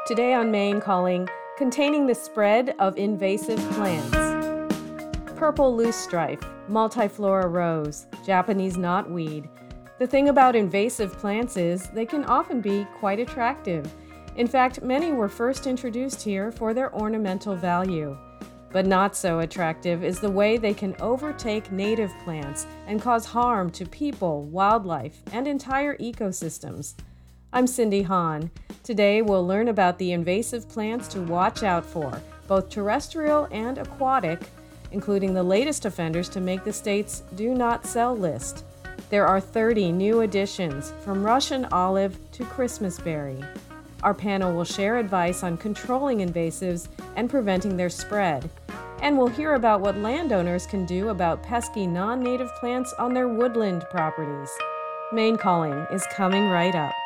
Today on Maine Calling, containing the spread of invasive plants. Purple loosestrife, multiflora rose, Japanese knotweed. The thing about invasive plants is they can often be quite attractive. In fact, many were first introduced here for their ornamental value. But not so attractive is the way they can overtake native plants and cause harm to people, wildlife, and entire ecosystems. I'm Cindy Hahn. Today we'll learn about the invasive plants to watch out for, both terrestrial and aquatic, including the latest offenders to make the state's Do Not Sell list. There are 30 new additions, from Russian olive to Christmasberry. Our panel will share advice on controlling invasives and preventing their spread. And we'll hear about what landowners can do about pesky non-native plants on their woodland properties. Maine Calling is coming right up.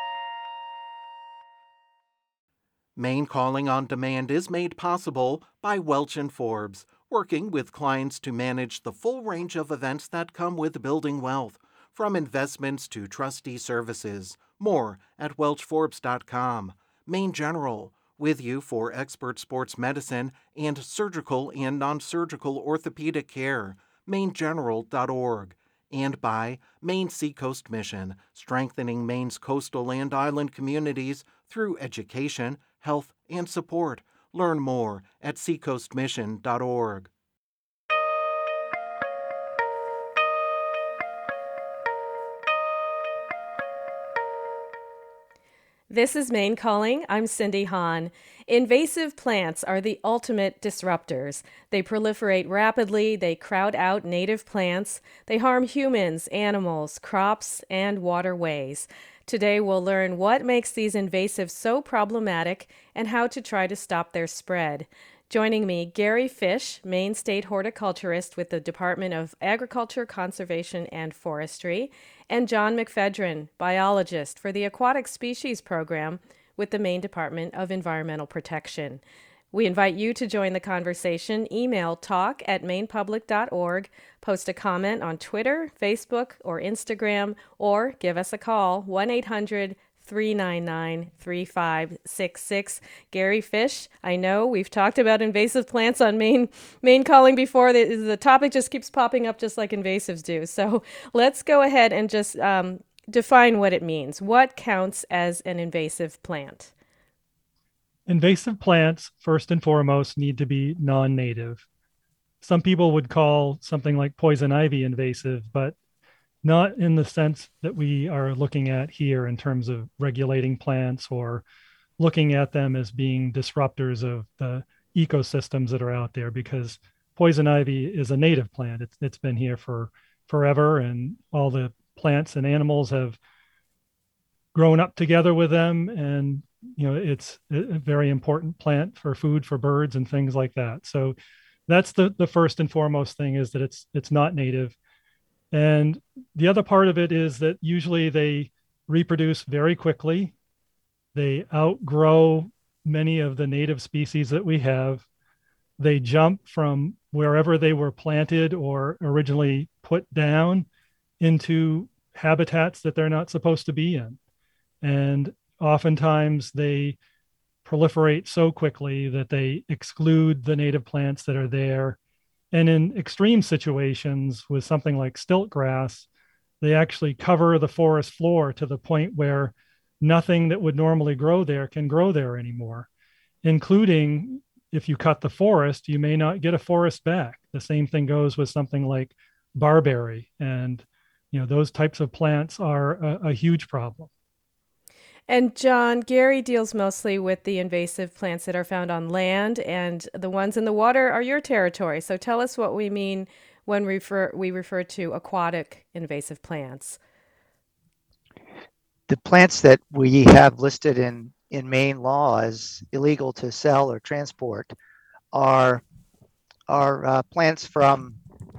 Maine Calling on Demand is made possible by Welch & Forbes, working with clients to manage the full range of events that come with building wealth, from investments to trustee services. More at welchforbes.com. Maine General, with you for expert sports medicine and surgical and non-surgical orthopedic care. mainegeneral.org. And by Maine Seacoast Mission, strengthening Maine's coastal and island communities through education, health, and support. Learn more at seacoastmission.org. This is Maine Calling. I'm Cindy Hahn. Invasive plants are the ultimate disruptors. They proliferate rapidly, they crowd out native plants, they harm humans, animals, crops, and waterways. Today we'll learn what makes these invasives so problematic and how to try to stop their spread. Joining me, Gary Fish, Maine State Horticulturist with the Department of Agriculture, Conservation, and Forestry, and John McPhedran, Biologist for the Aquatic Species Program with the Maine Department of Environmental Protection. We invite you to join the conversation. Email talk@mainepublic.org, post a comment on Twitter, Facebook, or Instagram, or give us a call, 1-800-399-3566. Gary Fish, I know we've talked about invasive plants on Maine Calling before. The topic just keeps popping up just like invasives do. So let's go ahead and just define what it means. What counts as an invasive plant? Invasive plants, first and foremost, need to be non-native. Some people would call something like poison ivy invasive, but not in the sense that we are looking at here in terms of regulating plants or looking at them as being disruptors of the ecosystems that are out there, because poison ivy is a native plant. It's been here for forever, and all the plants and animals have grown up together with them, and it's a very important plant for food for birds and things like that. So that's the first and foremost thing, is that it's not native. And the other part of it is that usually they reproduce very quickly. They outgrow many of the native species that we have. They jump from wherever they were planted or originally put down into habitats that they're not supposed to be in. And oftentimes they proliferate so quickly that they exclude the native plants that are there. And in extreme situations with something like stilt grass, they actually cover the forest floor to the point where nothing that would normally grow there can grow there anymore, including if you cut the forest, you may not get a forest back. The same thing goes with something like barberry. And those types of plants are a huge problem. And John, Gary deals mostly with the invasive plants that are found on land, and the ones in the water are your territory. So tell us what we mean when we refer to aquatic invasive plants. The plants that we have listed in Maine law as illegal to sell or transport are plants from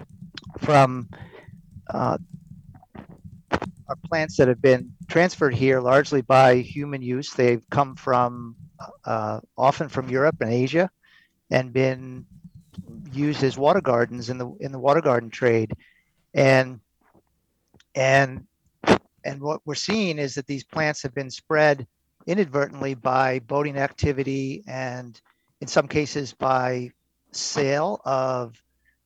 are plants that have been transferred here largely by human use. They've come from often from Europe and Asia, and been used as water gardens in the water garden trade. And what we're seeing is that these plants have been spread inadvertently by boating activity and in some cases by sale of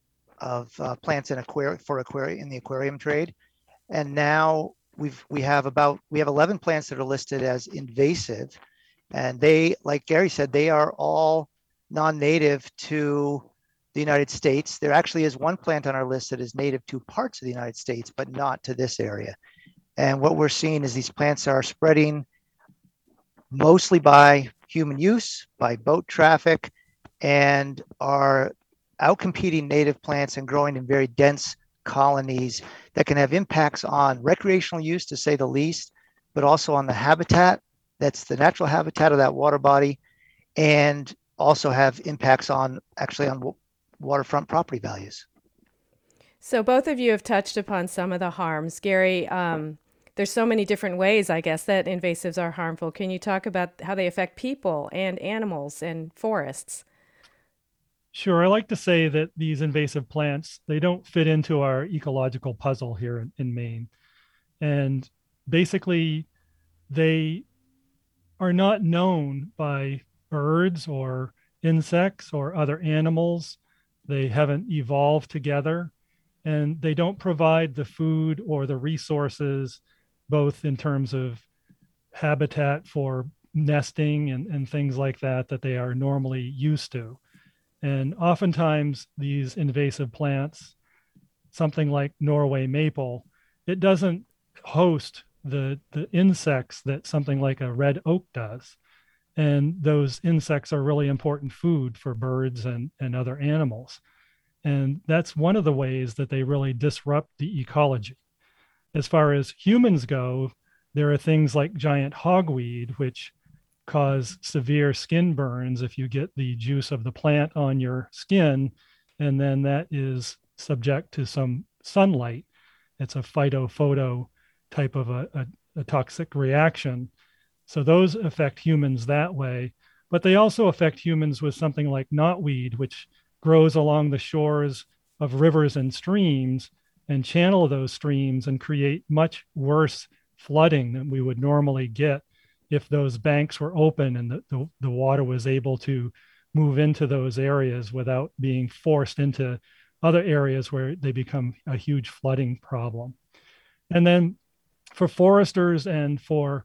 plants in in the aquarium trade. And now we have 11 plants that are listed as invasive, and they, like Gary said, they are all non-native to the United States. There actually is one plant on our list that is native to parts of the United States, but not to this area. And what we're seeing is these plants are spreading mostly by human use, by boat traffic, and are outcompeting native plants and growing in very dense colonies that can have impacts on recreational use, to say the least, but also on the habitat that's the natural habitat of that water body, and also have impacts on waterfront property values. So both of you have touched upon some of the harms. Gary, there's so many different ways, I guess, that invasives are harmful. Can you talk about how they affect people and animals and forests? Sure. I like to say that these invasive plants, they don't fit into our ecological puzzle here in Maine. And basically, they are not known by birds or insects or other animals. They haven't evolved together, and they don't provide the food or the resources, both in terms of habitat for nesting and things like that, that they are normally used to. And oftentimes, these invasive plants, something like Norway maple, it doesn't host the insects that something like a red oak does. And those insects are really important food for birds and other animals. And that's one of the ways that they really disrupt the ecology. As far as humans go, there are things like giant hogweed, which cause severe skin burns if you get the juice of the plant on your skin, and then that is subject to some sunlight. It's a phytophoto type of a toxic reaction. So those affect humans that way, but they also affect humans with something like knotweed, which grows along the shores of rivers and streams and channel those streams and create much worse flooding than we would normally get if those banks were open and the water was able to move into those areas without being forced into other areas where they become a huge flooding problem. And then for foresters and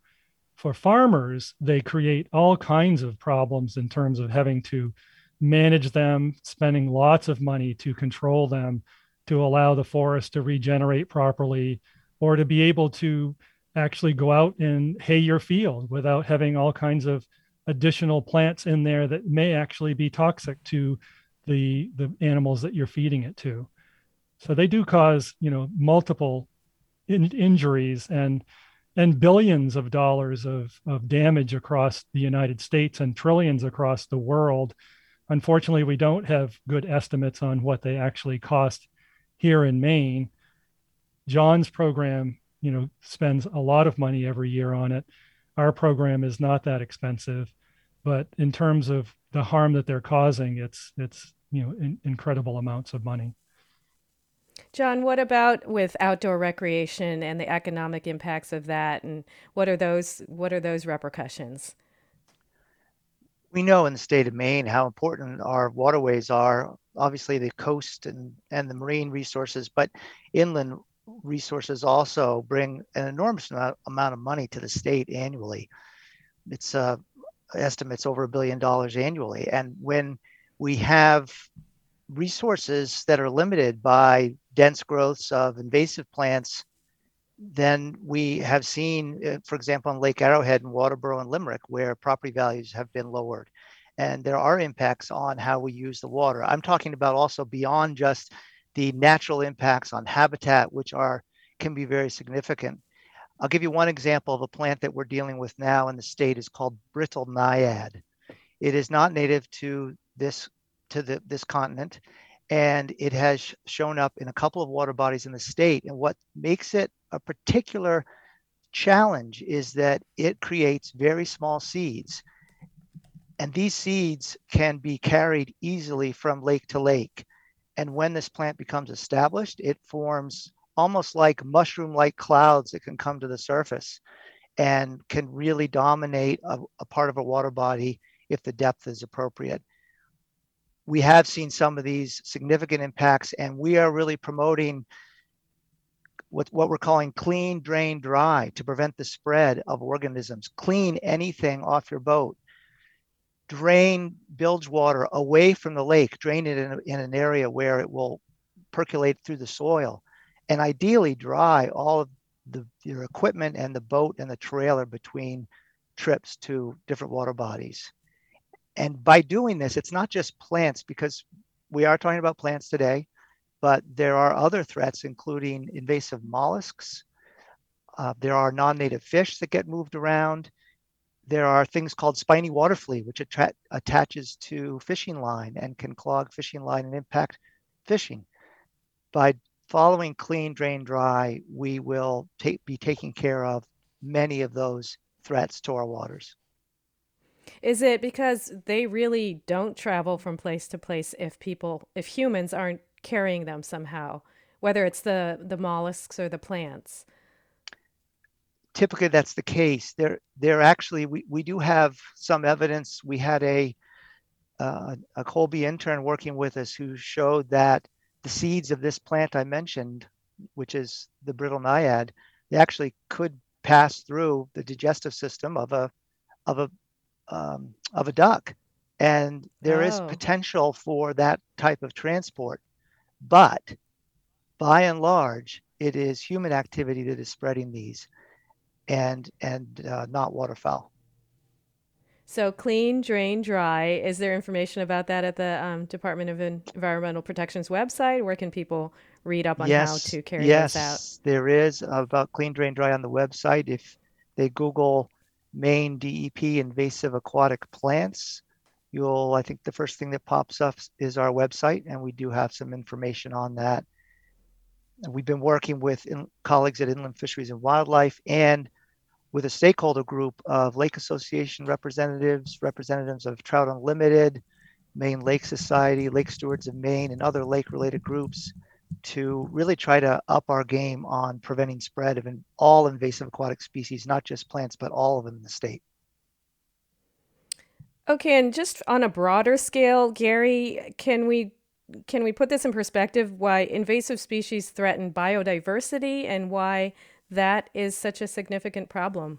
for farmers, they create all kinds of problems in terms of having to manage them, spending lots of money to control them, to allow the forest to regenerate properly, or to be able to actually go out and hay your field without having all kinds of additional plants in there that may actually be toxic to the animals that you're feeding it to. So they do cause, multiple injuries and billions of dollars of damage across the United States and trillions across the world. Unfortunately, we don't have good estimates on what they actually cost here in Maine. John's program, spends a lot of money every year on it. Our program is not that expensive, but in terms of the harm that they're causing, it's incredible amounts of money. John, what about with outdoor recreation and the economic impacts of that, and what are those repercussions? We know in the state of Maine how important our waterways are, obviously the coast and the marine resources, but inland resources also bring an enormous amount of money to the state annually. It's estimates over $1 billion annually. And when we have resources that are limited by dense growths of invasive plants, then we have seen, for example, in Lake Arrowhead and Waterboro and Limerick, where property values have been lowered. And there are impacts on how we use the water. I'm talking about also beyond just the natural impacts on habitat, which can be very significant. I'll give you one example of a plant that we're dealing with now in the state. Is called brittle naiad. It is not native to this continent, and it has shown up in a couple of water bodies in the state. And what makes it a particular challenge is that it creates very small seeds, and these seeds can be carried easily from lake to lake. And when this plant becomes established, it forms almost like mushroom-like clouds that can come to the surface. and can really dominate a part of a water body if the depth is appropriate. We have seen some of these significant impacts, and we are really promoting what we're calling clean, drain, dry to prevent the spread of organisms. Clean anything off your boat. Drain bilge water away from the lake, drain it in an area where it will percolate through the soil, and ideally dry all of your equipment and the boat and the trailer between trips to different water bodies. And by doing this, it's not just plants, because we are talking about plants today, but there are other threats, including invasive mollusks. There are non-native fish that get moved around. There are things called spiny water flea, which attaches to fishing line and can clog fishing line and impact fishing. By following clean, drain, dry, we will be taking care of many of those threats to our waters. Is it because they really don't travel from place to place if humans aren't carrying them somehow, whether it's the mollusks or the plants? Typically, that's the case. There actually, we do have some evidence. We had a Colby intern working with us who showed that the seeds of this plant I mentioned, which is the brittle naiad, they actually could pass through the digestive system of a duck, and there is potential for that type of transport. But by and large, it is human activity that is spreading these, and not waterfowl. So clean, drain, dry. Is there information about that at the Department of Environmental Protection's website? Where can people read up on how to carry those out? Yes, there is about clean, drain, dry on the website. If they Google Maine DEP invasive aquatic plants, I think the first thing that pops up is our website, and we do have some information on that. We've been working with colleagues at Inland Fisheries and Wildlife and with a stakeholder group of Lake Association representatives of Trout Unlimited, Maine Lake Society, Lake Stewards of Maine, and other lake-related groups to really try to up our game on preventing spread of all invasive aquatic species, not just plants, but all of them in the state. Okay, and just on a broader scale, Gary, can we put this in perspective, why invasive species threaten biodiversity and why that is such a significant problem?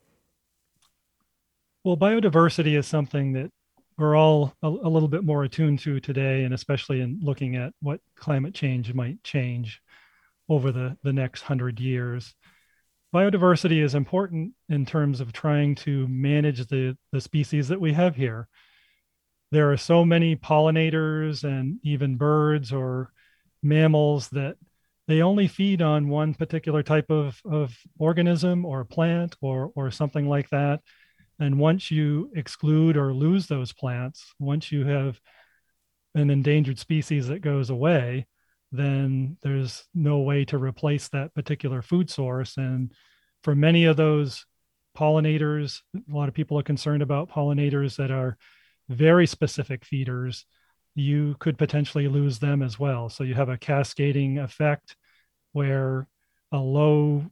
Well, biodiversity is something that we're all a little bit more attuned to today, and especially in looking at what climate change might change over the next 100 years. Biodiversity is important in terms of trying to manage the species that we have here. There are so many pollinators and even birds or mammals that they only feed on one particular type of organism or plant or something like that. And once you exclude or lose those plants, once you have an endangered species that goes away, then there's no way to replace that particular food source. And for many of those pollinators, a lot of people are concerned about pollinators that are very specific feeders. You could potentially lose them as well. So you have a cascading effect where a low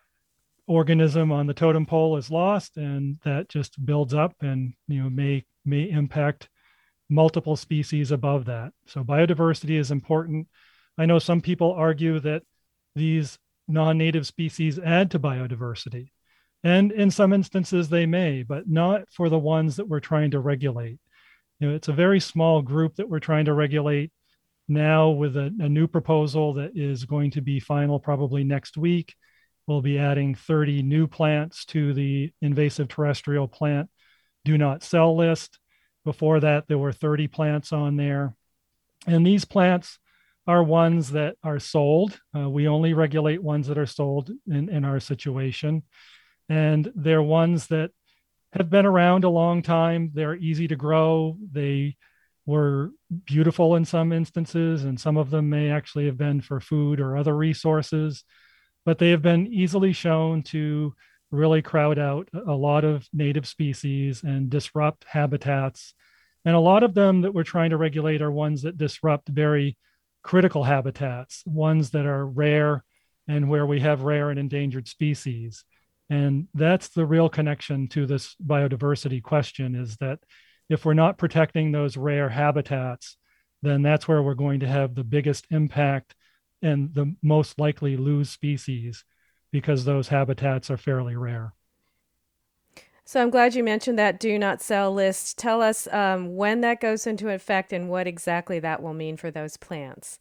organism on the totem pole is lost, and that just builds up and may impact multiple species above that. So biodiversity is important. I know some people argue that these non-native species add to biodiversity, and in some instances they may, but not for the ones that we're trying to regulate. It's a very small group that we're trying to regulate now with a new proposal that is going to be final probably next week. We'll be adding 30 new plants to the invasive terrestrial plant do not sell list. Before that, there were 30 plants on there. And these plants are ones that are sold. We only regulate ones that are sold in our situation. And they're ones that have been around a long time. They're easy to grow. They were beautiful in some instances, and some of them may actually have been for food or other resources, but they have been easily shown to really crowd out a lot of native species and disrupt habitats. And a lot of them that we're trying to regulate are ones that disrupt very critical habitats, ones that are rare and where we have rare and endangered species. And that's the real connection to this biodiversity question, is that if we're not protecting those rare habitats, then that's where we're going to have the biggest impact and the most likely lose species, because those habitats are fairly rare. So I'm glad you mentioned that do not sell list. Tell us when that goes into effect and what exactly that will mean for those plants.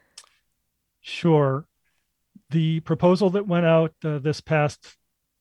Sure. The proposal that went out this past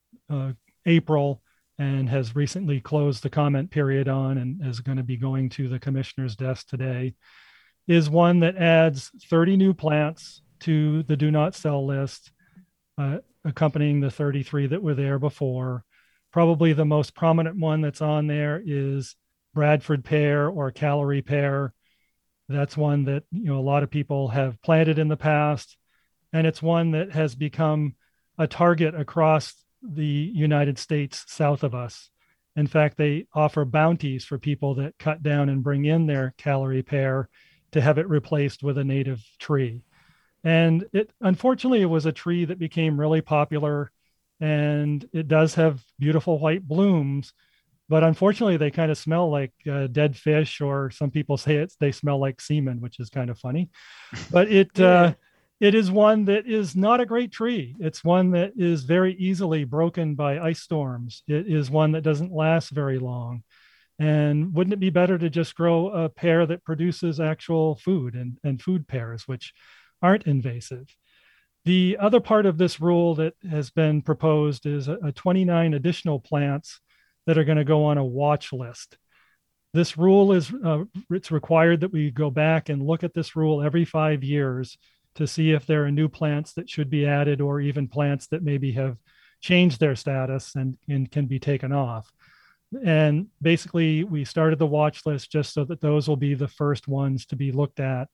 April and has recently closed the comment period on and is going to be going to the commissioner's desk today is one that adds 30 new plants to the do not sell list, accompanying the 33 that were there before. Probably the most prominent one that's on there is Bradford pear or Callery pear. That's one that a lot of people have planted in the past, and it's one that has become a target across the United States south of us. In fact, they offer bounties for people that cut down and bring in their Callery pear to have it replaced with a native tree. And unfortunately, it was a tree that became really popular, and it does have beautiful white blooms, but unfortunately they kind of smell like dead fish, or some people say they smell like semen, which is kind of funny. But Yeah. it is one that is not a great tree. It's one that is very easily broken by ice storms. It is one that doesn't last very long. And wouldn't it be better to just grow a pear that produces actual food and food pears, which aren't invasive? The other part of this rule that has been proposed is a 29 additional plants that are going to go on a watch list. This rule is, it's required that we go back and look at this rule every 5 years to see if there are new plants that should be added, or even plants that maybe have changed their status and can be taken off. And basically, we started the watch list just so that those will be the first ones to be looked at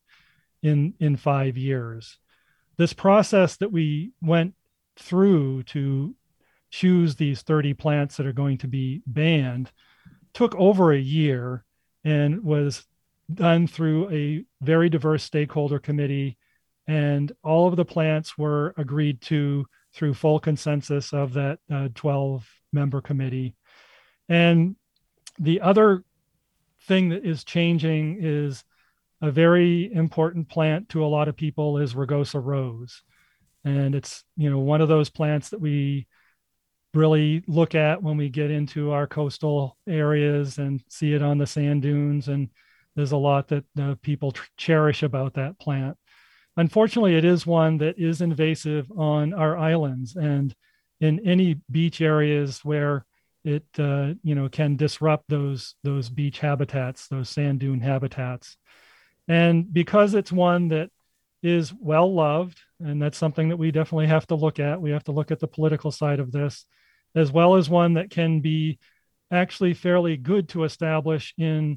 in 5 years. This process that we went through to choose these 30 plants that are going to be banned took over a year and was done through a very diverse stakeholder committee. And all of the plants were agreed to through full consensus of that 12-member committee. And the other thing that is changing is a very important plant to a lot of people is Rugosa rose. And it's, one of those plants that we really look at when we get into our coastal areas and see it on the sand dunes. And there's a lot that people cherish about that plant. Unfortunately, it is one that is invasive on our islands and in any beach areas where it can disrupt those beach habitats, those sand dune habitats. And because it's one that is well loved, and that's something that we definitely have to look at. We have to look at the political side of this, as well as one that can be actually fairly good to establish in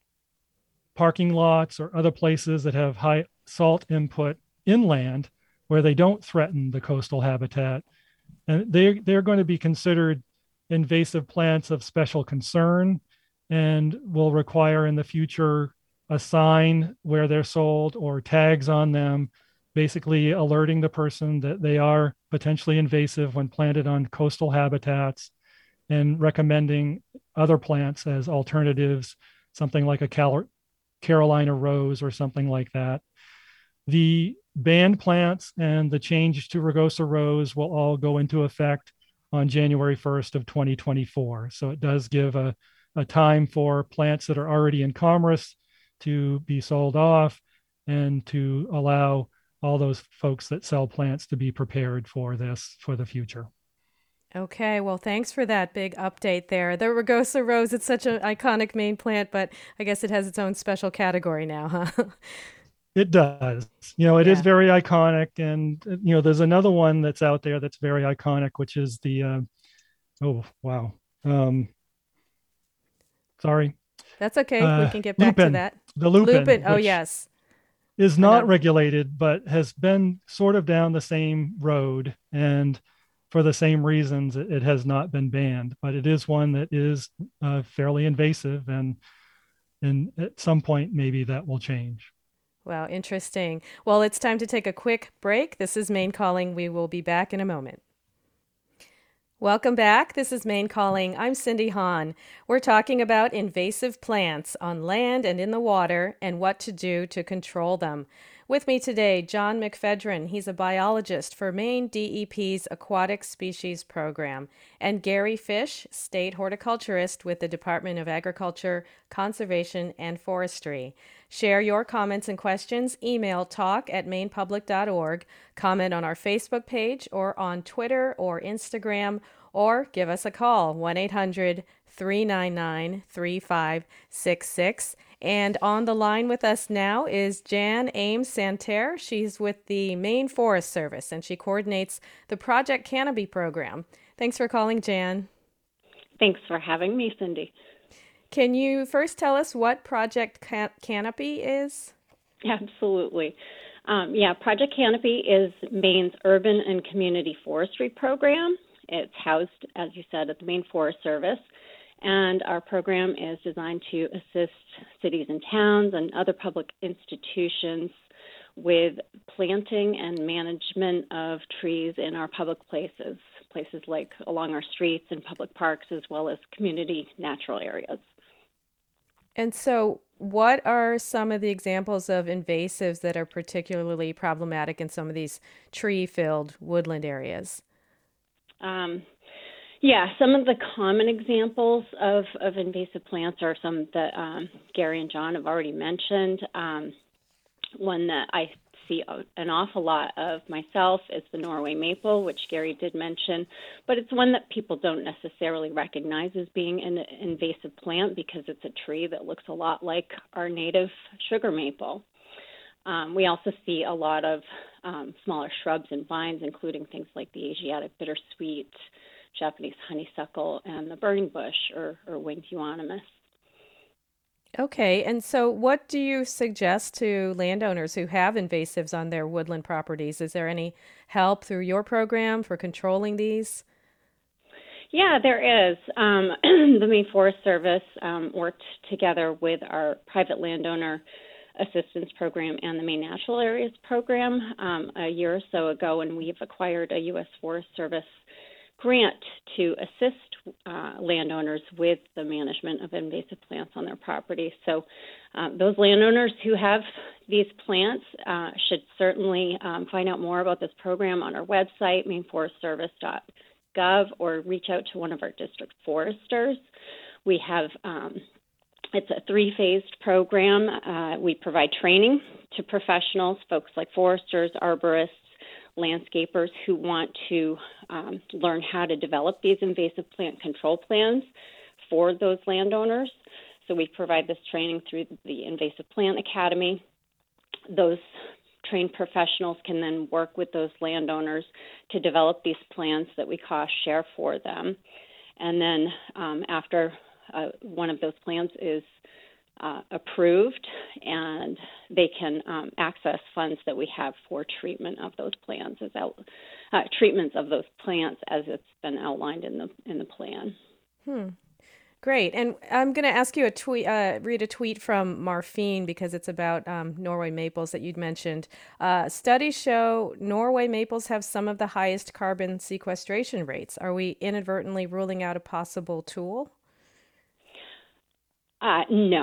parking lots or other places that have high salt input inland, where they don't threaten the coastal habitat. And they're going to be considered invasive plants of special concern, and will require in the future a sign where they're sold or tags on them, basically alerting the person that they are potentially invasive when planted on coastal habitats, and recommending other plants as alternatives, something like a Carolina rose or something like that. The banned plants and the change to Rugosa rose will all go into effect on January 1st of 2024. So it does give a time for plants that are already in commerce to be sold off, and to allow all those folks that sell plants to be prepared for this for the future. Okay, well, thanks for that big update there. The Rugosa rose, it's such an iconic Maine plant, but I guess it has its own special category now, huh? It does. It is Yeah. very iconic. And, there's another one that's out there that's very iconic, which is the, oh, wow. Sorry. That's okay. We can get back to Lupin, that. the lupin, Lupin. Oh, which yes. is not Another. regulated, but has been sort of down the same road. And for the same reasons, it has not been banned. But it is one that is fairly invasive. And at some point, maybe that will change. Wow, interesting. Well, it's time to take a quick break. This is Maine Calling. We will be back in a moment. Welcome back. This is Maine Calling. I'm Cindy Hahn. We're talking about invasive plants on land and in the water and what to do to control them. With me today, John McPhedran. He's a biologist for Maine DEP's Aquatic Species Program, and Gary Fish, state horticulturist with the Department of Agriculture, Conservation, and Forestry. Share your comments and questions. Email talk@mainepublic.org. Comment on our Facebook page or on Twitter or Instagram, or give us a call, 1-800-399-3566. And on the line with us now is Jan Ames Santerre. She's with the Maine Forest Service, and she coordinates the Project Canopy program. Thanks for calling, Jan. Thanks for having me, Cindy. Can you first tell us what Project Canopy is? Absolutely. Project Canopy is Maine's urban and community forestry program. It's housed, as you said, at the Maine Forest Service, and our program is designed to assist cities and towns and other public institutions with planting and management of trees in our public places like along our streets and public parks, as well as community natural areas. And so what are some of the examples of invasives that are particularly problematic in some of these tree-filled woodland areas? Some of the common examples of invasive plants are some that Gary and John have already mentioned. One that I see an awful lot of myself is the Norway maple, which Gary did mention, but it's one that people don't necessarily recognize as being an invasive plant because it's a tree that looks a lot like our native sugar maple. We also see a lot of smaller shrubs and vines, including things like the Asiatic bittersweet, Japanese honeysuckle, and the burning bush or winged euonymus. Okay, and so what do you suggest to landowners who have invasives on their woodland properties? Is there any help through your program for controlling these? Yeah, there is. The Maine Forest Service worked together with our private landowner assistance program and the Maine Natural Areas program a year or so ago, and we've acquired a U.S. Forest Service grant to assist landowners with the management of invasive plants on their property. So those landowners who have these plants should certainly find out more about this program on our website, maineforestservice.gov, or reach out to one of our district foresters. We have it's a 3-phased program. We provide training to professionals, folks like foresters, arborists, landscapers who want to learn how to develop these invasive plant control plans for those landowners. So we provide this training through the Invasive Plant Academy. Those trained professionals can then work with those landowners to develop these plans that we cost share for them. And then after one of those plans is approved, and they can access funds that we have for treatment of those plans treatments of those plants as it's been outlined in the plan. Great. And I'm going to ask you read a tweet from Marfine because it's about Norway maples that you'd mentioned. Studies show Norway maples have some of the highest carbon sequestration rates. Are we inadvertently ruling out a possible tool? No.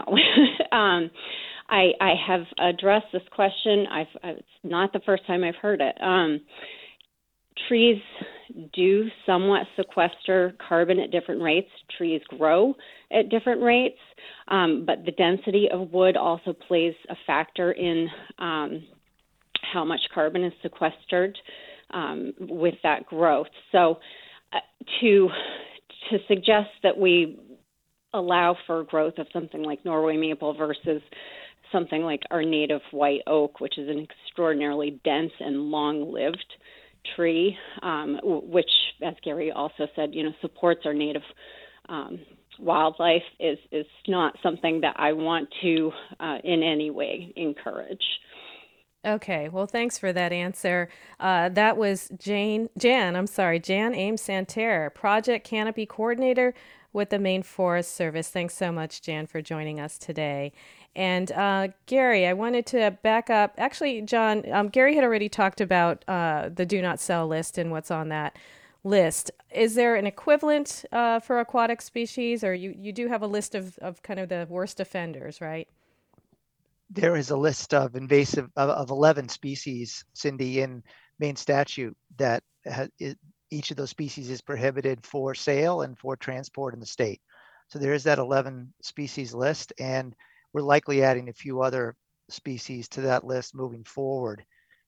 I have addressed this question. It's not the first time I've heard it. Trees do somewhat sequester carbon at different rates. Trees grow at different rates, but the density of wood also plays a factor in how much carbon is sequestered with that growth. So to suggest that we allow for growth of something like Norway maple versus something like our native white oak, which is an extraordinarily dense and long-lived tree, which, as Gary also said, supports our native wildlife, is not something that I want to in any way encourage. Okay, well, thanks for that answer. That was Jan Ames Santerre, Project Canopy Coordinator with the Maine Forest Service. Thanks so much, Jan, for joining us today. And Gary, I wanted to back up. Actually, John, Gary had already talked about the Do Not Sell list and what's on that list. Is there an equivalent for aquatic species, or you do have a list of kind of the worst offenders, right? There is a list of invasive of 11 species, Cindy, in Maine statute that each of those species is prohibited for sale and for transport in the state. So there is that 11 species list, and we're likely adding a few other species to that list moving forward.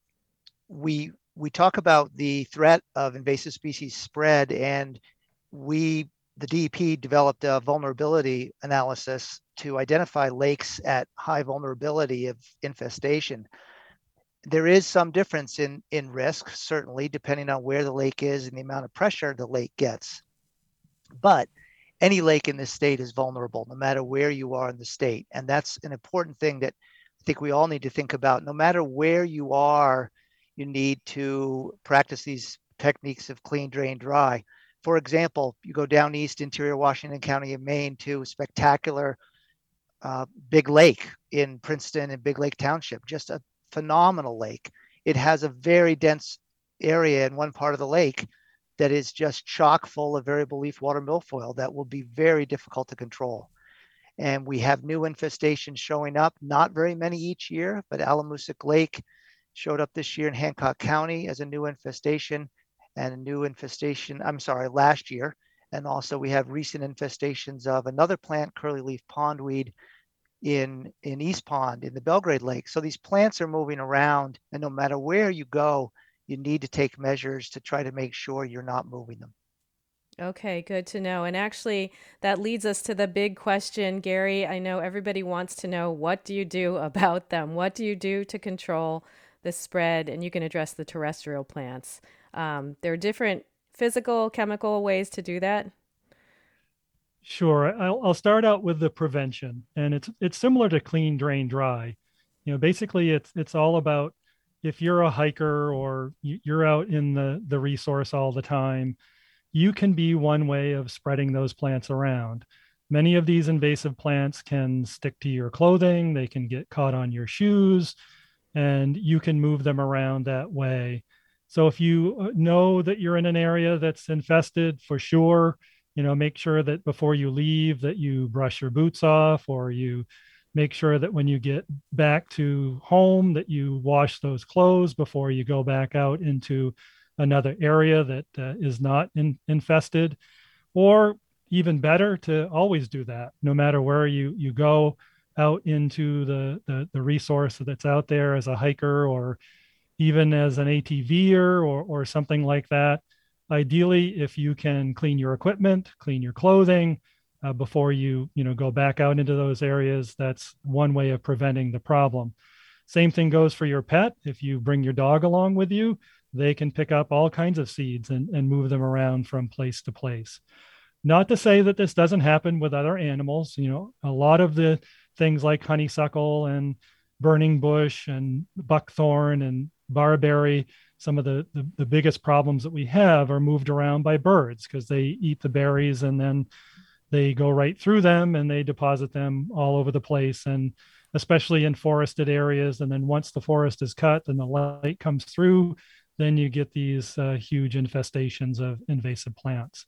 We talk about the threat of invasive species spread, and the DEP developed a vulnerability analysis to identify lakes at high vulnerability of infestation. There is some difference in risk, certainly, depending on where the lake is and the amount of pressure the lake gets. But any lake in this state is vulnerable, no matter where you are in the state. And that's an important thing that I think we all need to think about. No matter where you are, you need to practice these techniques of clean, drain, dry. For example, you go down east, interior Washington County in Maine, to a spectacular big lake in Princeton and Big Lake Township, just a phenomenal lake. It has a very dense area in one part of the lake that is just chock full of variable leaf water milfoil that will be very difficult to control. And we have new infestations showing up, not very many each year, but Alamoosic Lake showed up this year in Hancock County as a new infestation, and a new infestation, last year. And also we have recent infestations of another plant, curly leaf pondweed, in East Pond in the Belgrade Lake. So these plants are moving around, and no matter where you go, you need to take measures to try to make sure you're not moving them. Okay, good to know. And actually, that leads us to the big question, Gary. I know everybody wants to know, what do you do about them? What do you do to control the spread? And you can address the terrestrial plants. There are different physical, chemical ways to do that. Sure. I'll start out with the prevention, and it's similar to clean, drain, dry. Basically it's all about, if you're a hiker or you're out in the resource all the time, you can be one way of spreading those plants around. Many of these invasive plants can stick to your clothing, they can get caught on your shoes, and you can move them around that way. So if you know that you're in an area that's infested, for sure, make sure that before you leave that you brush your boots off, or you make sure that when you get back to home that you wash those clothes before you go back out into another area that is not infested. Or even better, to always do that, no matter where you go out into the resource that's out there as a hiker, or even as an ATVer or something like that. Ideally, if you can clean your equipment, clean your clothing before you go back out into those areas, that's one way of preventing the problem. Same thing goes for your pet. If you bring your dog along with you, they can pick up all kinds of seeds and move them around from place to place. Not to say that this doesn't happen with other animals. A lot of the things like honeysuckle and burning bush and buckthorn and barberry, some of the biggest problems that we have are moved around by birds, because they eat the berries and then they go right through them and they deposit them all over the place, and especially in forested areas. And then once the forest is cut and the light comes through, then you get these huge infestations of invasive plants.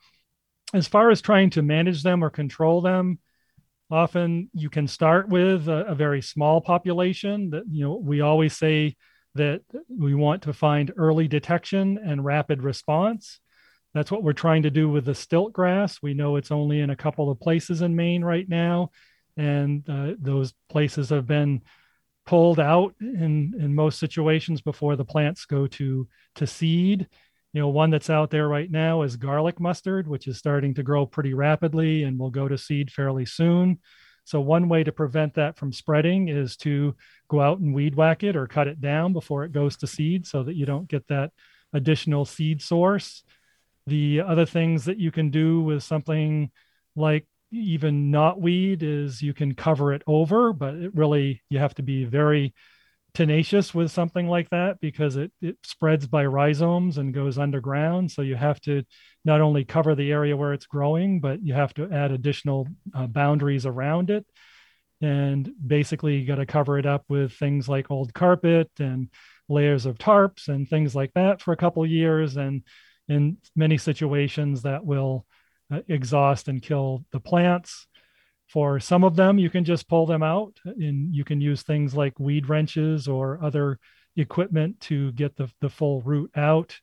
As far as trying to manage them or control them, often you can start with a very small population. That we always say that we want to find early detection and rapid response. That's what we're trying to do with the stilt grass. We know it's only in a couple of places in Maine right now, and those places have been pulled out in most situations before the plants go to seed. One that's out there right now is garlic mustard, which is starting to grow pretty rapidly and will go to seed fairly soon. So one way to prevent that from spreading is to go out and weed whack it or cut it down before it goes to seed, so that you don't get that additional seed source. The other things that you can do with something like even knotweed is you can cover it over, but you have to be very tenacious with something like that, because it spreads by rhizomes and goes underground. So you have to not only cover the area where it's growing, but you have to add additional boundaries around it. And basically you got to cover it up with things like old carpet and layers of tarps and things like that for a couple of years. And in many situations that will exhaust and kill the plants. For some of them, you can just pull them out, and you can use things like weed wrenches or other equipment to get the full root out.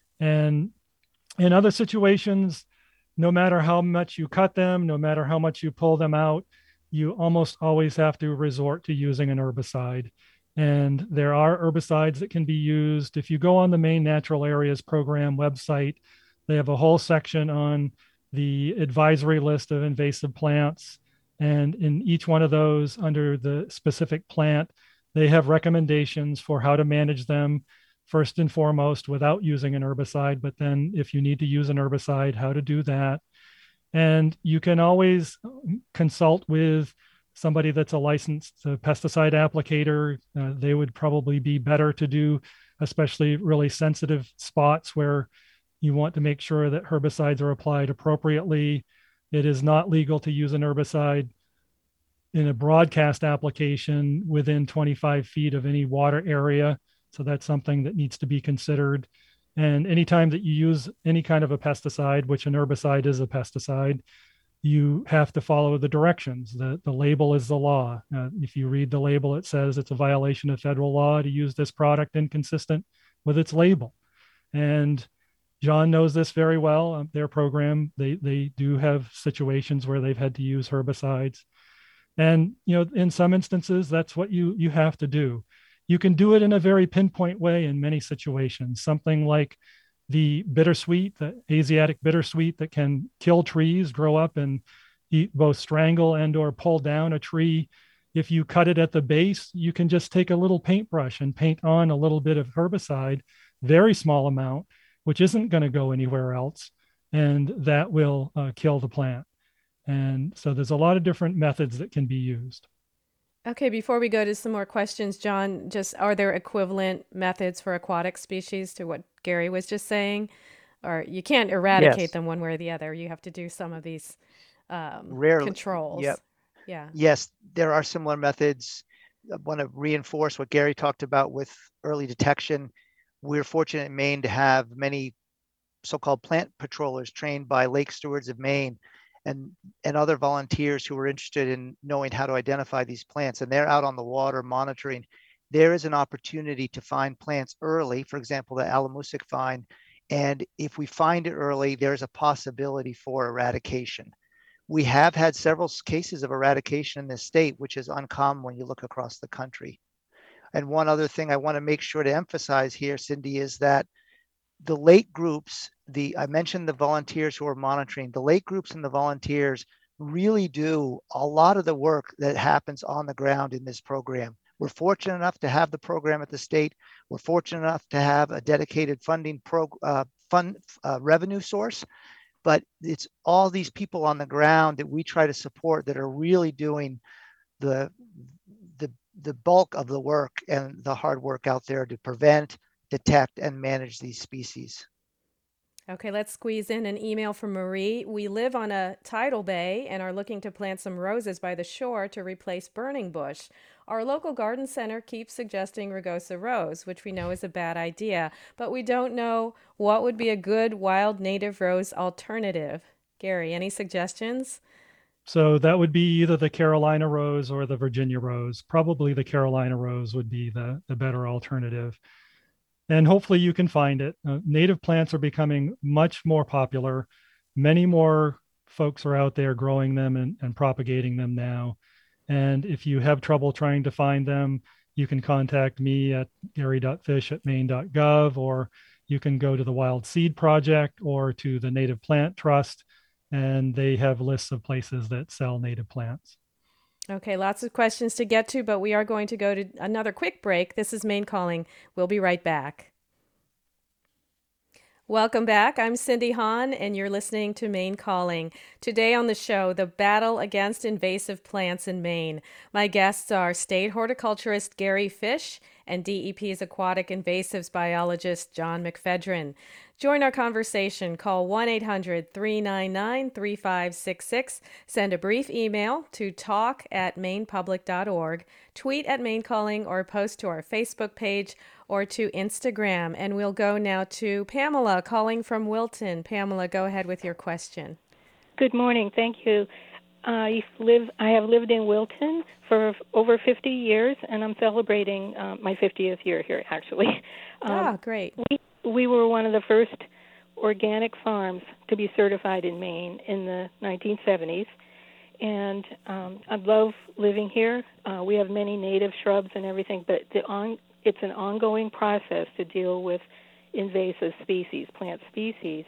And in other situations, no matter how much you cut them, no matter how much you pull them out, you almost always have to resort to using an herbicide. And there are herbicides that can be used. If you go on the Maine Natural Areas Program website, they have a whole section on the advisory list of invasive plants. And in each one of those, under the specific plant, they have recommendations for how to manage them first and foremost without using an herbicide. But then if you need to use an herbicide, how to do that. And you can always consult with somebody that's a licensed pesticide applicator. They would probably be better to do, especially really sensitive spots where you want to make sure that herbicides are applied appropriately. It is not legal to use an herbicide in a broadcast application within 25 feet of any water area. So that's something that needs to be considered. And anytime that you use any kind of a pesticide, which an herbicide is a pesticide, you have to follow the directions. The label is the law. If you read the label, it says it's a violation of federal law to use this product inconsistent with its label. And John knows this very well. Their program, they do have situations where they've had to use herbicides. And, in some instances, that's what you have to do. You can do it in a very pinpoint way in many situations, something like the bittersweet, the Asiatic bittersweet that can kill trees, grow up and both strangle and or pull down a tree. If you cut it at the base, you can just take a little paintbrush and paint on a little bit of herbicide, very small amount, which isn't going to go anywhere else, and that will kill the plant. And so there's a lot of different methods that can be used. Okay, before we go to some more questions, John, just are there equivalent methods for aquatic species to what Gary was just saying? Or you can't eradicate them one way or the other. You have to do some of these Rarely. controls. Yep. Yeah. Yes, there are similar methods. I want to reinforce what Gary talked about with early detection. We're fortunate in Maine to have many so-called plant patrollers trained by Lake Stewards of Maine and other volunteers who are interested in knowing how to identify these plants. And they're out on the water monitoring. There is an opportunity to find plants early, for example, the alamusic vine. And if we find it early, there's a possibility for eradication. We have had several cases of eradication in this state, which is uncommon when you look across the country. And one other thing I want to make sure to emphasize here, Cindy, is that the lake groups, I mentioned the volunteers who are monitoring, the lake groups and the volunteers really do a lot of the work that happens on the ground in this program. We're fortunate enough to have the program at the state. We're fortunate enough to have a dedicated revenue source, but it's all these people on the ground that we try to support that are really doing the bulk of the work and the hard work out there to prevent, detect, and manage these species. Okay, let's squeeze in an email from Marie. We live on a tidal bay and are looking to plant some roses by the shore to replace burning bush. Our local garden center keeps suggesting rugosa rose, which we know is a bad idea, but we don't know what would be a good wild native rose alternative. Gary, any suggestions? So that would be either the Carolina rose or the Virginia rose. Probably the Carolina rose would be the better alternative. And hopefully you can find it. Native plants are becoming much more popular. Many more folks are out there growing them and propagating them now. And if you have trouble trying to find them, you can contact me at gary.fish@maine.gov, or you can go to the Wild Seed Project or to the Native Plant Trust, and they have lists of places that sell native plants. Okay, lots of questions to get to, but we are going to go to another quick break. This is Maine Calling. We'll be right back. Welcome back. I'm Cindy Hahn, and you're listening to Maine Calling. Today on the show, the battle against invasive plants in Maine. My guests are state horticulturist Gary Fish and DEP's aquatic invasives biologist, John McPhedran. Join our conversation. Call 1-800-399-3566. Send a brief email to talk@mainepublic.org, tweet at Maine Calling, or post to our Facebook page or to Instagram. And we'll go now to Pamela calling from Wilton. Pamela, go ahead with your question. Good morning. Thank you. I have lived in Wilton for over 50 years, and I'm celebrating my 50th year here, actually. Great. We were one of the first organic farms to be certified in Maine in the 1970s, and I love living here. We have many native shrubs and everything, but it's an ongoing process to deal with invasive species, plant species,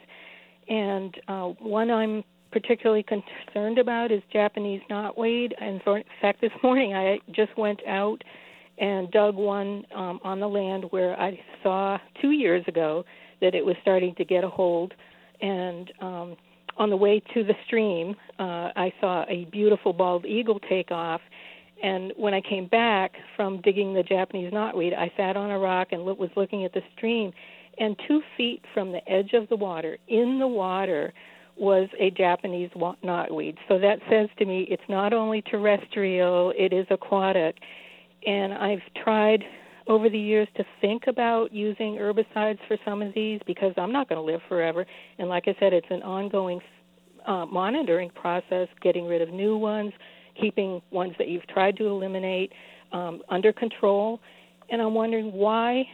and one I'm particularly concerned about is Japanese knotweed. And in fact, this morning I just went out and dug one on the land where I saw 2 years ago that it was starting to get a hold. And on the way to the stream, I saw a beautiful bald eagle take off. And when I came back from digging the Japanese knotweed, I sat on a rock and was looking at the stream. And 2 feet from the edge of the water, in the water, was a Japanese knotweed. So that says to me it's not only terrestrial, it is aquatic. And I've tried over the years to think about using herbicides for some of these because I'm not going to live forever. And like I said, it's an ongoing monitoring process, getting rid of new ones, keeping ones that you've tried to eliminate under control. And I'm wondering why.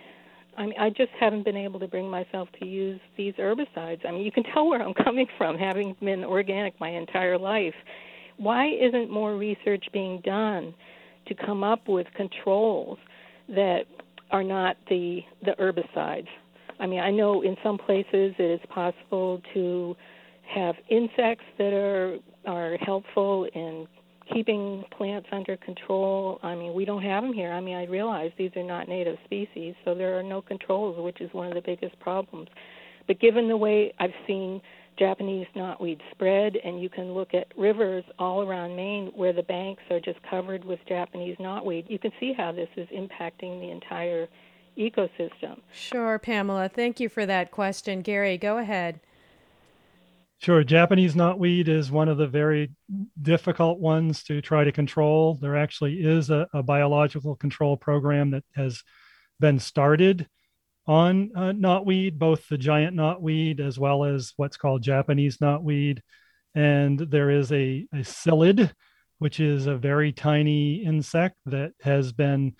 I just haven't been able to bring myself to use these herbicides. I mean, you can tell where I'm coming from, having been organic my entire life. Why isn't more research being done to come up with controls that are not the herbicides? I mean, I know in some places it is possible to have insects that are helpful in keeping plants under control. I mean, we don't have them here. I mean, I realize these are not native species, so there are no controls, which is one of the biggest problems. But given the way I've seen Japanese knotweed spread, and you can look at rivers all around Maine where the banks are just covered with Japanese knotweed, you can see how this is impacting the entire ecosystem. Sure, Pamela. Thank you for that question. Gary, go ahead. Sure. Japanese knotweed is one of the very difficult ones to try to control. There actually is a biological control program that has been started on knotweed, both the giant knotweed as well as what's called Japanese knotweed. And there is a psyllid, which is a very tiny insect that has been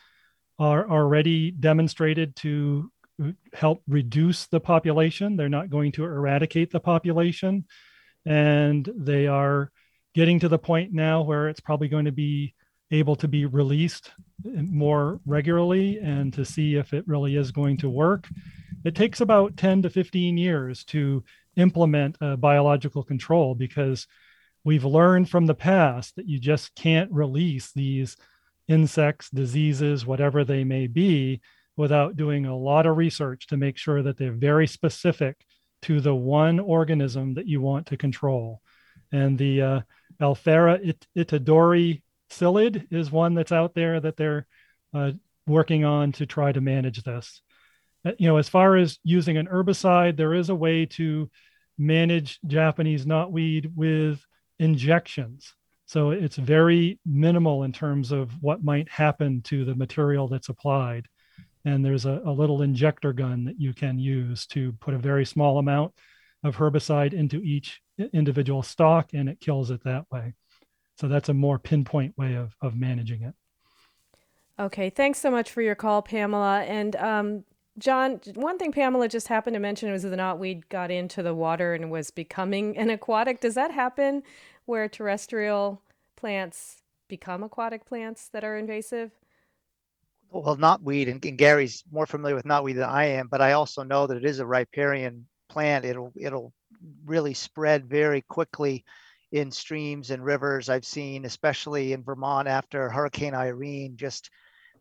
already demonstrated to help reduce the population. They're not going to eradicate the population. And they are getting to the point now where it's probably going to be able to be released more regularly and to see if it really is going to work. It takes about 10 to 15 years to implement a biological control because we've learned from the past that you just can't release these insects, diseases, whatever they may be, without doing a lot of research to make sure that they're very specific to the one organism that you want to control. And the Alphera itadori psyllid is one that's out there that they're working on to try to manage this. As far as using an herbicide, there is a way to manage Japanese knotweed with injections. So it's very minimal in terms of what might happen to the material that's applied. And there's a little injector gun that you can use to put a very small amount of herbicide into each individual stalk, and it kills it that way. So that's a more pinpoint way of managing it. Okay, thanks so much for your call, Pamela. And John, one thing Pamela just happened to mention was the knotweed got into the water and was becoming an aquatic. Does that happen where terrestrial plants become aquatic plants that are invasive? Well, knotweed, and Gary's more familiar with knotweed than I am, but I also know that it is a riparian plant. It'll really spread very quickly in streams and rivers. I've seen, especially in Vermont after Hurricane Irene, just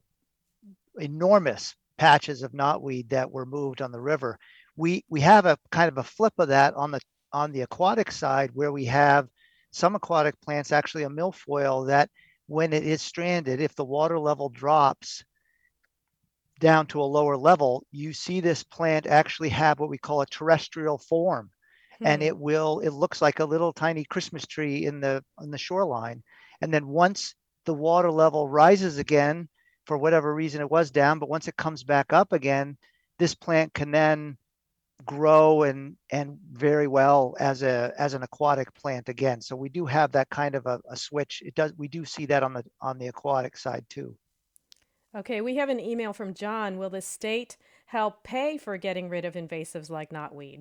enormous patches of knotweed that were moved on the river. We have a kind of a flip of that on the aquatic side, where we have some aquatic plants, actually a milfoil, that when it is stranded, if the water level drops, down to a lower level, you see this plant actually have what we call a terrestrial form. And it looks like a little tiny Christmas tree in the shoreline. And then once the water level rises again, for whatever reason it was down, but once it comes back up again, this plant can then grow and very well as an aquatic plant again. So we do have that kind of a switch. We do see that on the aquatic side too. Okay, we have an email from John. Will the state help pay for getting rid of invasives like knotweed?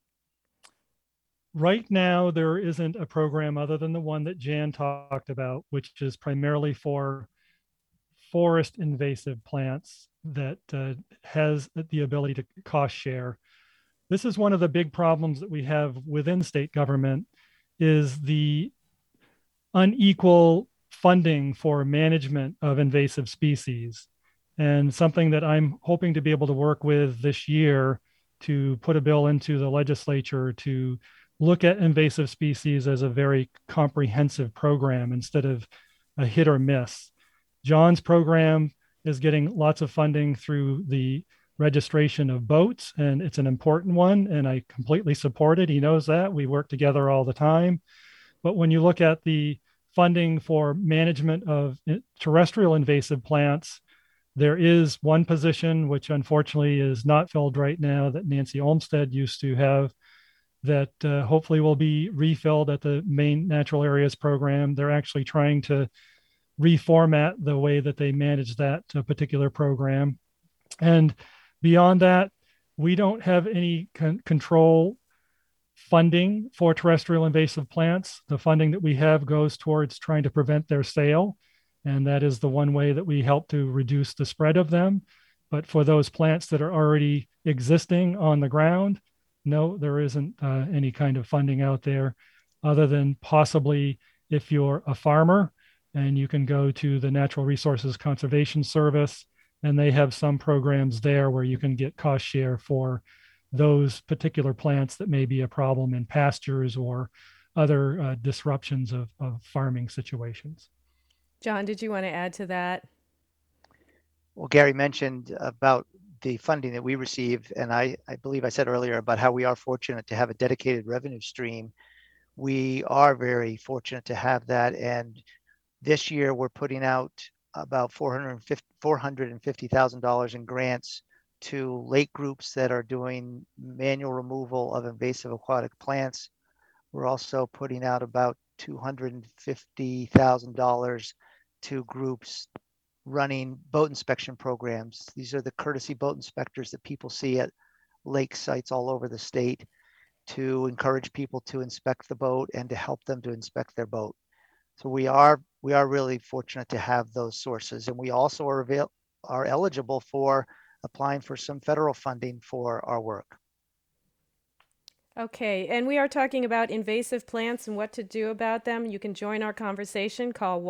Right now, there isn't a program other than the one that Jan talked about, which is primarily for forest invasive plants that has the ability to cost share. This is one of the big problems that we have within state government is the unequal funding for management of invasive species. And something that I'm hoping to be able to work with this year to put a bill into the legislature to look at invasive species as a very comprehensive program instead of a hit or miss. John's program is getting lots of funding through the registration of boats, and it's an important one, and I completely support it. He knows that. We work together all the time. But when you look at the funding for management of terrestrial invasive plants, there is one position, which unfortunately is not filled right now, that Nancy Olmstead used to have, that hopefully will be refilled at the Maine Natural Areas Program. They're actually trying to reformat the way that they manage that particular program. And beyond that, we don't have any control funding for terrestrial invasive plants. The funding that we have goes towards trying to prevent their sale. And that is the one way that we help to reduce the spread of them. But for those plants that are already existing on the ground, no, there isn't any kind of funding out there other than possibly if you're a farmer and you can go to the Natural Resources Conservation Service, and they have some programs there where you can get cost share for those particular plants that may be a problem in pastures or other disruptions of farming situations. John, did you want to add to that? Well, Gary mentioned about the funding that we receive, and I believe I said earlier about how we are fortunate to have a dedicated revenue stream. We are very fortunate to have that, and this year we're putting out about $450,000 in grants to lake groups that are doing manual removal of invasive aquatic plants. We're also putting out about $250,000 to groups running boat inspection programs. These are the courtesy boat inspectors that people see at lake sites all over the state to encourage people to inspect the boat and to help them to inspect their boat. So we are really fortunate to have those sources, and we also are eligible for applying for some federal funding for our work. Okay, and we are talking about invasive plants and what to do about them. You can join our conversation. Call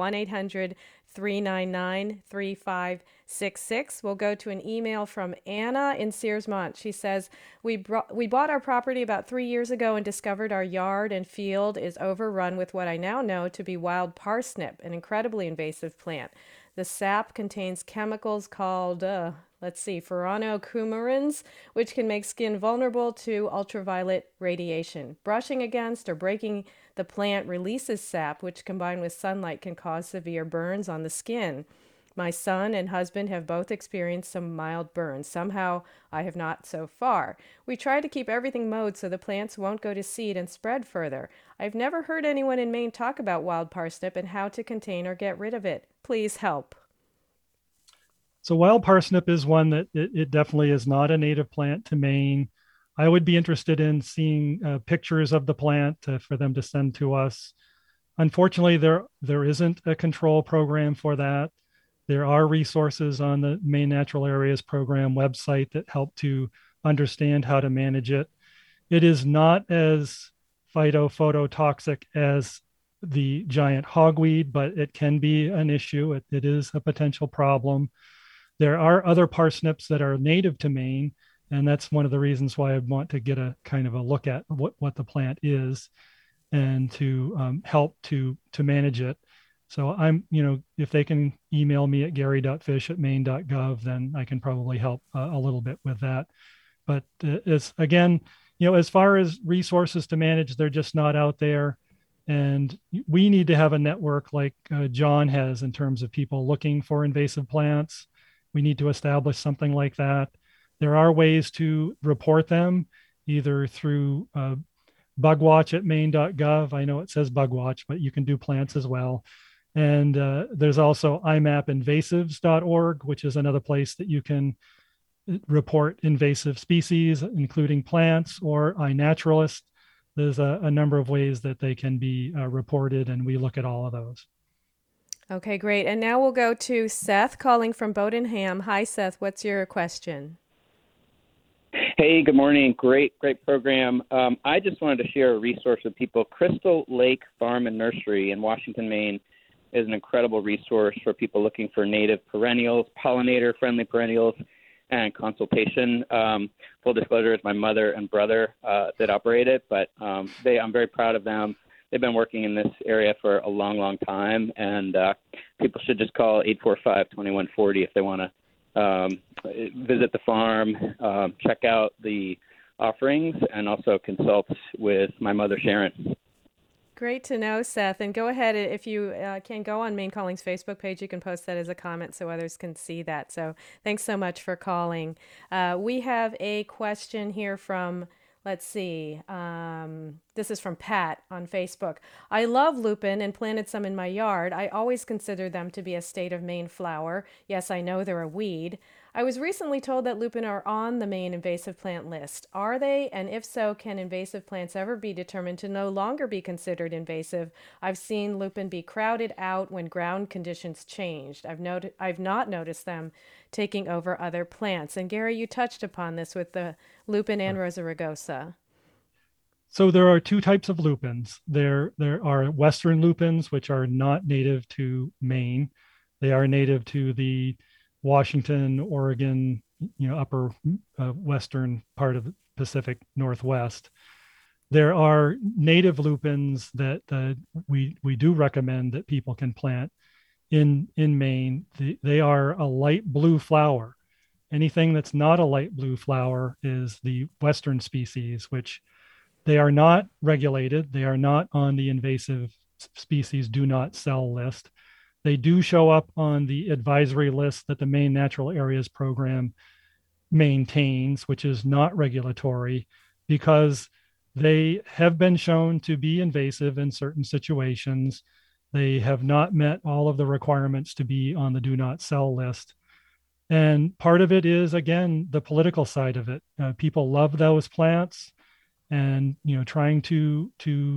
1-800-399-3566. We'll go to an email from Anna in Searsmont. She says, we bought our property about 3 years ago and discovered our yard and field is overrun with what I now know to be wild parsnip, an incredibly invasive plant. The sap contains chemicals called, furanocoumarins, which can make skin vulnerable to ultraviolet radiation. Brushing against or breaking the plant releases sap, which combined with sunlight can cause severe burns on the skin. My son and husband have both experienced some mild burns. Somehow I have not so far. We try to keep everything mowed so the plants won't go to seed and spread further. I've never heard anyone in Maine talk about wild parsnip and how to contain or get rid of it. Please help. So wild parsnip is one that it definitely is not a native plant to Maine. I would be interested in seeing pictures of the plant for them to send to us. Unfortunately, there isn't a control program for that. There are resources on the Maine Natural Areas Program website that help to understand how to manage it. It is not as phytophototoxic as the giant hogweed, but it can be an issue. It is a potential problem. There are other parsnips that are native to Maine, and that's one of the reasons why I want to get a kind of a look at what the plant is and to help to manage it. So if they can email me at gary.fish@maine.gov, then I can probably help a little bit with that. But it's again, as far as resources to manage, they're just not out there. And we need to have a network like John has in terms of people looking for invasive plants. We need to establish something like that. There are ways to report them, either through bugwatch@maine.gov. I know it says bugwatch, but you can do plants as well. And there's also imapinvasives.org, which is another place that you can report invasive species, including plants, or iNaturalist. There's a number of ways that they can be reported, and we look at all of those. Okay, great. And now we'll go to Seth calling from Bodenham. Hi, Seth. What's your question? Hey, good morning. Great program. I just wanted to share a resource with people. Crystal Lake Farm and Nursery in Washington, Maine is an incredible resource for people looking for native perennials, pollinator-friendly perennials, and consultation. Full disclosure, it's my mother and brother that operate it, but I'm very proud of them. They've been working in this area for a long, long time, and people should just call 845-2140 if they want to visit the farm, check out the offerings, and also consult with my mother, Sharon. Great to know, Seth. And go ahead, if you can go on Maine Calling's Facebook page, you can post that as a comment so others can see that. So thanks so much for calling. We have a question here from, let's see, this is from Pat on Facebook. I love lupin and planted some in my yard. I always consider them to be a state of Maine flower. Yes, I know they're a weed. I was recently told that lupin are on the Maine invasive plant list. Are they? And if so, can invasive plants ever be determined to no longer be considered invasive? I've seen lupin be crowded out when ground conditions changed. I've not noticed them taking over other plants. And Gary, you touched upon this with the lupin and Rosa rugosa. So there are two types of lupins. There are western lupins, which are not native to Maine. They are native to the Washington, Oregon, upper western part of the Pacific Northwest. There are native lupins that we do recommend that people can plant in Maine. They are a light blue flower. Anything that's not a light blue flower is the western species, which they are not regulated. They are not on the invasive species do not sell list. They do show up on the advisory list that the Maine Natural Areas Program maintains, which is not regulatory, because they have been shown to be invasive in certain situations. They have not met all of the requirements to be on the do not sell list. And part of it is, again, the political side of it. People love those plants, and trying to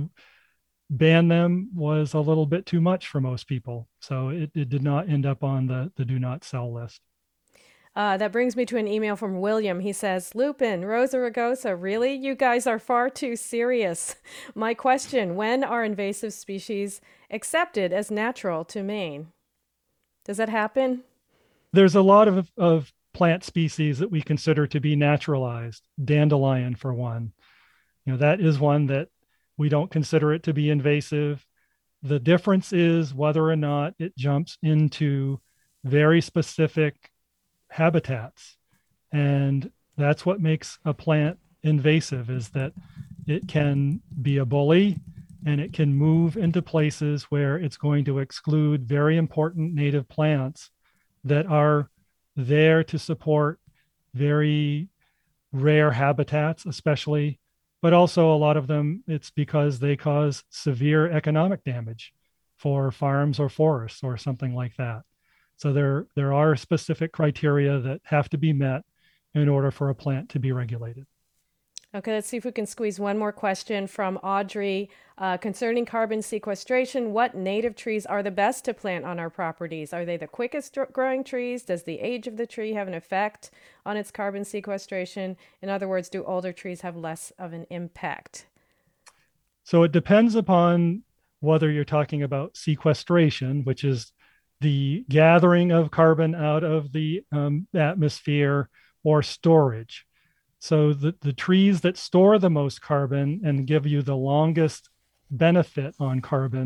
ban them was a little bit too much for most people. So it did not end up on the do not sell list. That brings me to an email from William. He says, lupin, Rosa rugosa, really? You guys are far too serious. My question, when are invasive species accepted as natural to Maine? Does that happen? There's a lot of plant species that we consider to be naturalized. Dandelion, for one. That is one that we don't consider it to be invasive. The difference is whether or not it jumps into very specific habitats. And that's what makes a plant invasive, is that it can be a bully and it can move into places where it's going to exclude very important native plants that are there to support very rare habitats, especially. But also a lot of them, it's because they cause severe economic damage for farms or forests or something like that. So there are specific criteria that have to be met in order for a plant to be regulated. Okay, let's see if we can squeeze one more question from Audrey. Concerning carbon sequestration, what native trees are the best to plant on our properties? Are they the quickest growing trees? Does the age of the tree have an effect on its carbon sequestration? In other words, do older trees have less of an impact? So it depends upon whether you're talking about sequestration, which is the gathering of carbon out of the atmosphere, or storage. So the trees that store the most carbon and give you the longest benefit on carbon,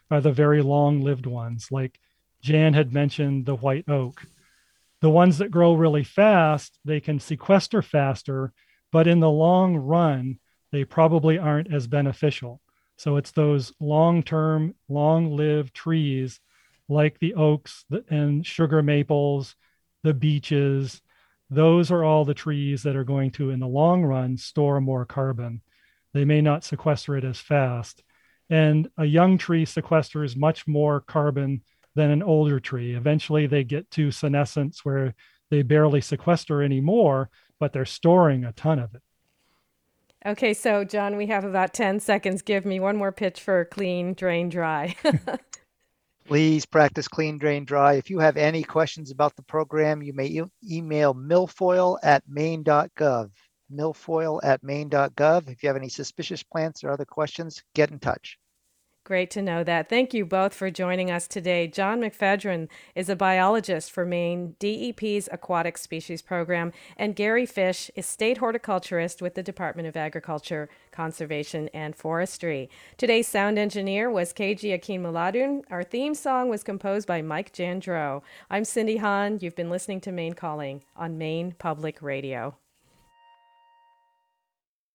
are the very long-lived ones, like Jan had mentioned, the white oak. The ones that grow really fast, they can sequester faster, but in the long run, they probably aren't as beneficial. So it's those long-term, long-lived trees like the oaks and sugar maples, the beeches. Those are all the trees that are going to, in the long run, store more carbon. They may not sequester it as fast. And a young tree sequesters much more carbon than an older tree. Eventually, they get to senescence where they barely sequester anymore, but they're storing a ton of it. Okay, so John, we have about 10 seconds. Give me one more pitch for clean, drain, dry. Please practice clean, drain, dry. If you have any questions about the program, you may email milfoil@maine.gov. Milfoil@maine.gov. If you have any suspicious plants or other questions, get in touch. Great to know that. Thank you both for joining us today. John McPhedran is a biologist for Maine DEP's Aquatic Species Program, and Gary Fish is state horticulturist with the Department of Agriculture, Conservation, and Forestry. Today's sound engineer was KG Akin Maladun. Our theme song was composed by Mike Jandreau. I'm Cindy Hahn. You've been listening to Maine Calling on Maine Public Radio.